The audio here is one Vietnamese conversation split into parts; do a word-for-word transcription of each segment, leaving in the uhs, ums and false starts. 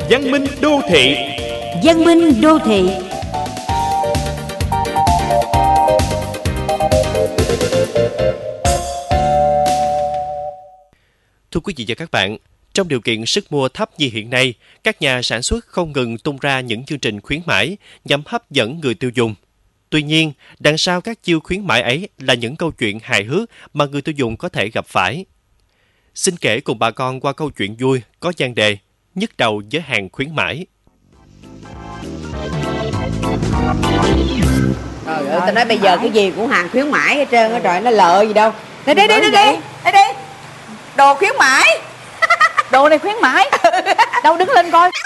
Văn minh đô thị. Văn minh đô thị. Thưa quý vị và các bạn, trong điều kiện sức mua thấp như hiện nay, các nhà sản xuất không ngừng tung ra những chương trình khuyến mãi nhằm hấp dẫn người tiêu dùng. Tuy nhiên, đằng sau các chiêu khuyến mãi ấy là những câu chuyện hài hước mà người tiêu dùng có thể gặp phải. Xin kể cùng bà con qua câu chuyện vui có nhan đề nhức đầu với hàng khuyến mãi. Trời ơi, tao nói bây giờ cái gì cũng hàng khuyến mãi hết trơn á, trời, nó lợi gì đâu. Đi đi đi đi đi, đi đi. Đồ khuyến mãi. Đồ này khuyến mãi. Đâu đứng lên coi.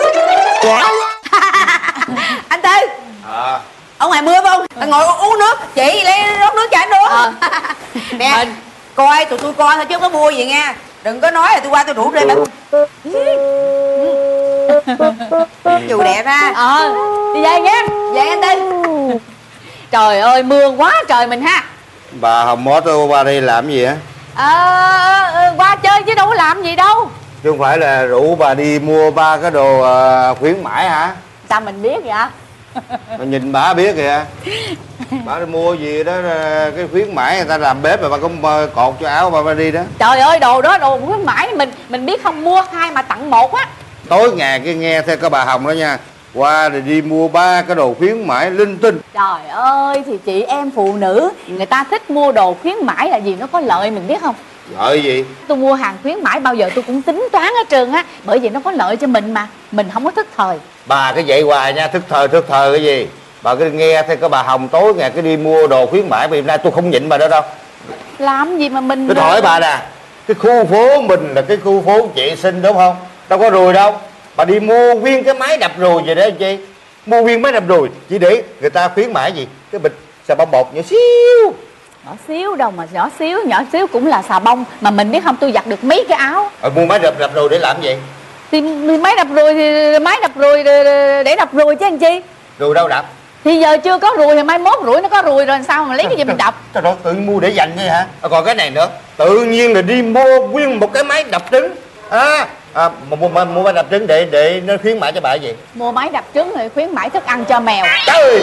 Anh Tư. À. Ở ngoài mưa không? Anh ngồi uống nước, chị lấy rót nước cho anh uống. À. Nè, mình coi tụi tôi coi thôi chứ không có mua gì nha. Đừng có nói là tôi qua tôi rủ rê mà. Dù đẹp ha. Ờ, đi về nha. Về anh Tư. Trời ơi, mưa quá trời mình ha. Bà Hồng mót tôi qua đây làm gì á? Ờ, qua chơi chứ đâu có làm gì đâu. Chứ không phải là rủ bà đi mua ba cái đồ uh, khuyến mãi hả? Sao mình biết vậy? Bà nhìn bà biết kìa. Bà đi mua gì đó, cái khuyến mãi người ta làm bếp mà bà cũng cột cho áo bà, bà đi đó. Trời ơi, đồ đó đồ khuyến mãi mình mình biết không, mua hai mà tặng một á. Tối ngày cái nghe theo cái bà Hồng đó nha, qua rồi đi mua ba cái đồ khuyến mãi linh tinh. Trời ơi, thì chị em phụ nữ người ta thích mua đồ khuyến mãi là gì, nó có lợi mình biết không? Lợi gì? Tôi mua hàng khuyến mãi bao giờ tôi cũng tính toán hết trơn á, bởi vì nó có lợi cho mình mà, mình không có thức thời. Bà cái vậy hoài nha, thức thời thức thời cái gì? Bà cứ nghe theo cái bà Hồng tối ngày cứ đi mua đồ khuyến mãi, vì hôm nay tôi không nhịn bà đó đâu. Làm gì mà mình... Tôi hỏi bà nè, cái khu phố mình là cái khu phố vệ sinh đúng không? Đâu có ruồi đâu. Bà đi mua nguyên cái máy đập ruồi vậy đó anh chị. Mua nguyên máy đập ruồi chỉ để người ta khuyến mãi gì? Cái bịch xà bông bột nhỏ xíu. Nhỏ xíu đâu mà nhỏ xíu, nhỏ xíu cũng là xà bông. Mà mình biết không, tôi giặt được mấy cái áo. Ờ, mua máy đập đập ruồi để làm gì? Thì máy đập ruồi thì máy đập ruồi để đập ruồi chứ anh chi. Ruồi đâu đập? Thì giờ chưa có ruồi thì mai mốt ruồi nó có ruồi rồi sao mà lấy cái gì mình đập? Trời ơi, tự mua để dành vậy hả? À, còn cái này nữa, tự nhiên là đi mua nguyên một cái máy đập trứng. À, à mua, mua, mua máy đập trứng để để nó khuyến mãi cho bà gì? Mua máy đập trứng rồi khuyến mãi thức ăn cho mèo. Trời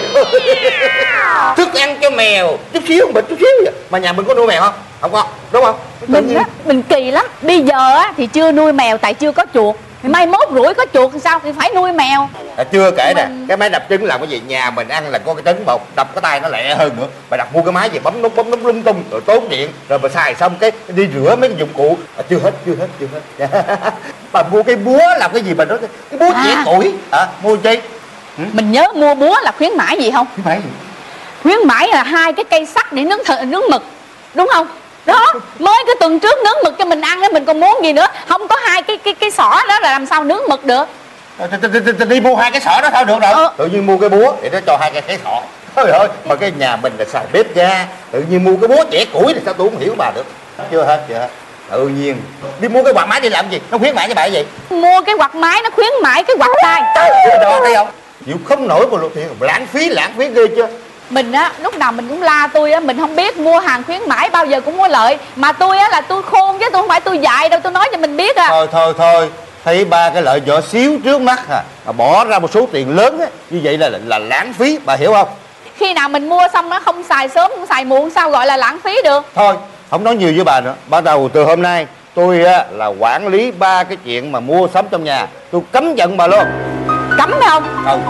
thức ăn cho mèo, chút xíu một chút xíu vậy. Mà nhà mình có nuôi mèo không? Không có, đúng không? Mình á, mình kỳ lắm. Bây giờ á thì chưa nuôi mèo tại chưa có chuột. Thì mai mốt rủi có chuột thì sao, thì phải nuôi mèo. À, chưa kể nè, mình... cái máy đập trứng làm cái gì? Nhà mình ăn là có cái trứng bột, đập cái tay nó lẹ hơn nữa. Bà đặt mua cái máy gì bấm nút bấm nút lung tung rồi tốn điện, rồi bà xài xong cái đi rửa mấy cái dụng cụ. À, chưa hết, chưa hết, chưa hết. Bà mua cái búa làm cái gì bà nói cái búa chẻ à. Củi hả? Mua chi? Ừ? Mình nhớ mua búa là khuyến mãi gì không? Khuyến mãi gì? Khuyến mãi là hai cái cây sắt để nướng th- nướng mực, đúng không? Đó, mới cái tuần trước nướng mực cho mình ăn đó, mình còn muốn gì nữa? Không có hai cái cái cái xỏ đó là làm sao nướng mực được? Đi mua hai cái xỏ đó thôi được rồi. Ờ. Tự nhiên mua cái búa để nó cho hai cái cái xỏ. Trời ơi, mà cái nhà mình là xài bếp ga, tự nhiên mua cái búa chẻ củi thì sao tôi không hiểu bà được. Chưa hết, chưa hết. Tự nhiên đi mua cái quạt máy đi làm gì? Nó khuyến mãi cho bà cái gì? Mua cái quạt máy nó khuyến mãi cái quạt tay. Đó thấy không? Chịu không nổi một lượt tiền, lãng phí lãng phí ghê chưa? Mình á, lúc nào mình cũng la tôi á, mình không biết mua hàng khuyến mãi bao giờ cũng có lợi. Mà tôi á là tôi khôn chứ tôi không phải tôi dạy đâu, tôi nói cho mình biết à. Thôi thôi thôi, thấy ba cái lợi nhỏ xíu trước mắt à, mà bỏ ra một số tiền lớn á, như vậy là, là là lãng phí, bà hiểu không? Khi nào mình mua xong nó không xài sớm không xài muộn sao gọi là lãng phí được? Thôi, không nói nhiều với bà nữa. Bắt đầu từ hôm nay tôi á là quản lý ba cái chuyện mà mua sắm trong nhà, tôi cấm giận bà luôn. Cấm phải không? Ừ.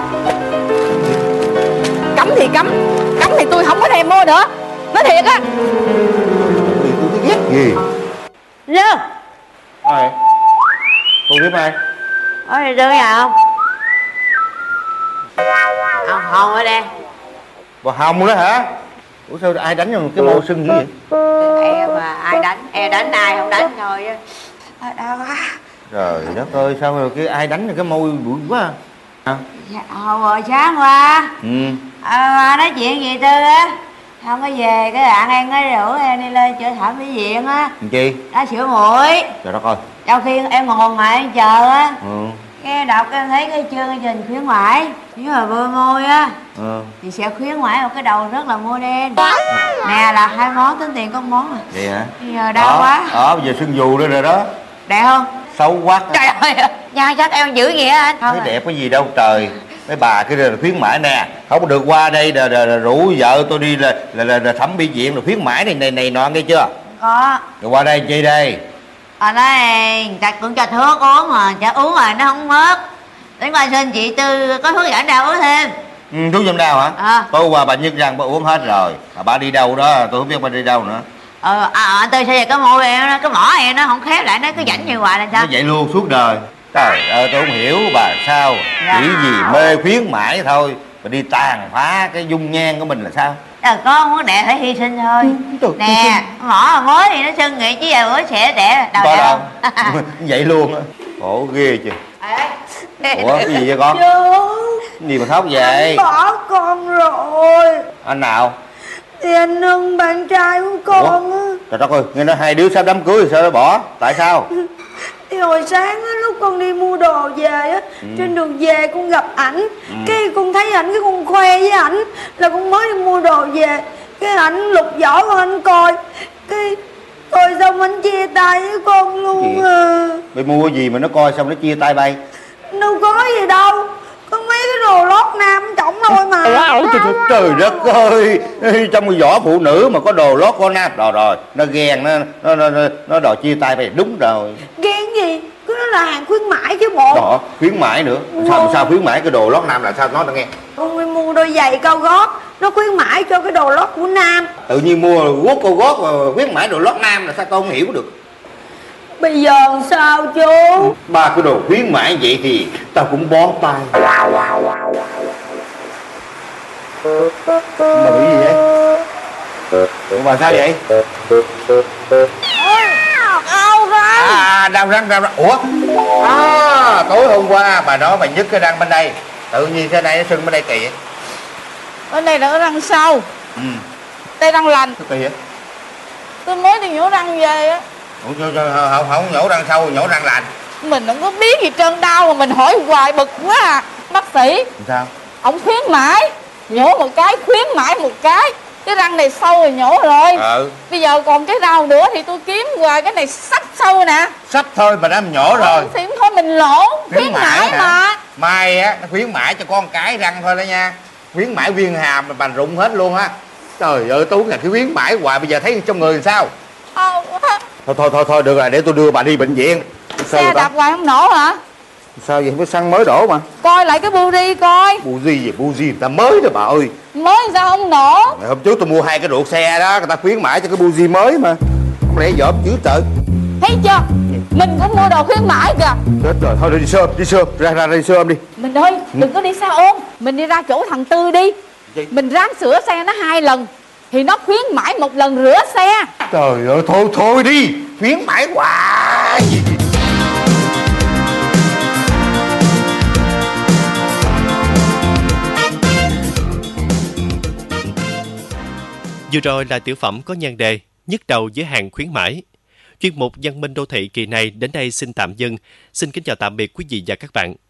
Cấm thì cấm, cấm thì tôi không có thèm mua nữa. Nói thiệt á. Thì tôi thấy ghét gì. Lơ. Ai? Cô kiếm ai? Ôi, đưa nhà không? Không, Hồng ở đây. Bà Hồng đó hả? Ủa sao ai đánh vào cái môi sưng dữ vậy? Em mà ai đánh, em đánh ai không đánh thôi á. Đau quá. Trời đất ơi, sao rồi cái ai đánh vào cái môi bụi quá à? Dạ, hồi sáng qua. Ừ. À, nói chuyện gì Tư á. Không có về, cái bạn em nó rủ em đi lên chợ thẩm mỹ viện á. Chi? Đã sửa mũi. Trời đất ơi. Trong khi em còn ngồi ngoài em chờ á. Ừ. Cái đọc em thấy cái chương trình khuyến mãi. Nếu mà bôi môi á. Ừ. Thì sẽ khuyến mãi một cái đầu rất là modern. Nè là hai món, tính tiền có một món à. Vậy hả? Bây giờ đau đó, quá. Đó, bây giờ sưng dù đây rồi đó. Đẹp không? xấu quá. Trời ơi, nhan sắc em dữ vậy anh? Thấy đẹp cái gì đâu trời. Mấy bà cái là khuyến mãi nè, không có được qua đây là, là, là rủ vợ tôi đi là là, là, là thẩm mỹ viện, là khuyến mãi này này này nọ nghe chưa? Có. Rồi qua đây chi đây? Ở đây người ta cũng cho thuốc uống mà, cho uống rồi nó không mất. Đến qua xin chị Tư có thuốc giảm đau uống thêm. Ừ, thuốc giảm đau hả? À. Tối qua bà nhức răng bà uống hết rồi. Mà bà đi đâu đó tôi không biết bà đi đâu nữa. Ờ, à, anh Tư sao vậy? Cái môi em nó, cái mỏ em nó không khép lại, nó cứ rảnh như hoài là sao? Nó vậy luôn suốt đời. Trời ơi tôi không hiểu bà sao. Dạ. Chỉ vì mê khuyến mãi thôi mà đi tàn phá cái dung nhan của mình là sao? Ờ, có vấn đề phải hy sinh thôi. Trời, hy Nè, sinh. mỏ mới thì nó sưng vậy chứ giờ bữa sẽ đẻ đầu Có đẻ đâu. không? Vậy luôn á. Khổ ghê chứ. Ê. Ủa cái gì vậy con? Cái gì mà khóc vậy? Bỏ con rồi. Anh nào? Thì anh Hưng bạn trai của con á. Trời đất ơi, nghe nói hai đứa sắp đám cưới sao nó bỏ? Tại sao? Thì hồi sáng á, lúc con đi mua đồ về á, Ừ. trên đường về con gặp ảnh. Ừ. Cái con thấy ảnh, cái con khoe với ảnh là con mới đi mua đồ về. Cái ảnh lục giỏ con anh coi. Cái coi xong anh chia tay với con luôn Gì? à. Mày mua cái gì mà nó coi xong nó chia tay bay? Đâu có gì đâu. Có mấy cái đồ lót nam trọng thôi mà. Trời, trời, trời đất ơi, trong cái vỏ phụ nữ mà có đồ lót con nam. Rồi rồi, nó ghen, nó nó nó, nó, nó đòi chia tay bay. Đúng rồi. Ghen gì? Cứ nói là hàng khuyến mãi chứ bộ. Đó, khuyến mãi nữa. Sao sao khuyến mãi cái đồ lót nam là sao, nói tao nghe. Con đi mua đôi giày cao gót, nó khuyến mãi cho cái đồ lót của nam. Tự nhiên mua guốc cô gót mà khuyến mãi đồ lót nam là sao con không hiểu được. Bây giờ sao chú? Ba cái đồ khuyến mãi vậy thì tao cũng bó tay. Bà bị gì vậy? Ủa bà sao vậy? Đau răng. À đau răng đau răng. Ủa? À tối hôm qua bà nói bà nhức cái răng bên đây. Tự nhiên thế này nó sưng bên đây kỳ vậy? Bên đây là cái răng sau, Ừ. đây răng lành. Sao kỳ vậy? Tôi mới đi nhổ răng về á. Ủa sao, sao, không, không nhổ răng sâu nhổ răng lành? Mình không có biết gì trơn, đau mà mình hỏi hoài bực quá à. Bác sĩ, Sao? ông khuyến mãi, nhổ một cái khuyến mãi một cái. Cái răng này sâu rồi nhổ rồi. Ừ. Bây giờ còn cái rau nữa thì tôi kiếm hoài, cái này sắp sâu nè. Sắp thôi mà đã nhổ rồi. Ừ, thì thôi mình lỗ, khuyến mãi hả? mà. Mai á nó khuyến mãi cho con cái răng thôi đó nha. Khuyến mãi viên hàm mà bà rụng hết luôn á. Trời ơi Tú là cái khuyến mãi hoài bây giờ thấy trong người làm sao? Ờ, Thôi thôi thôi thôi được rồi để tôi đưa bà đi bệnh viện. Sao xe vậy ta? đạp hoài không nổ hả? Sao vậy? Mới xăng mới đổ mà. Coi lại cái buri coi. Buzi gì buzi người ta mới đó bà ơi. Mới sao không nổ? Ngày hôm trước tôi mua hai cái ruột xe đó, người ta khuyến mãi cho cái buzi mới mà. Không lẽ dởm chứ trời. Thấy chưa? Mình cũng mua đồ khuyến mãi kìa. Chết rồi, thôi đi sớm, đi sớm, ra ra, ra đi sớm đi. Mình ơi, đừng có đi xa ôn. Mình đi ra chỗ thằng Tư đi. Gì? Mình ráng sửa xe nó hai lần thì nó khuyến mãi một lần rửa xe. Trời ơi, thôi thôi đi, khuyến mãi hoài. Vừa rồi là tiểu phẩm có nhan đề Nhức đầu với hàng khuyến mãi. Chuyên mục Văn minh đô thị kỳ này đến đây xin tạm dừng. Xin kính chào tạm biệt quý vị và các bạn.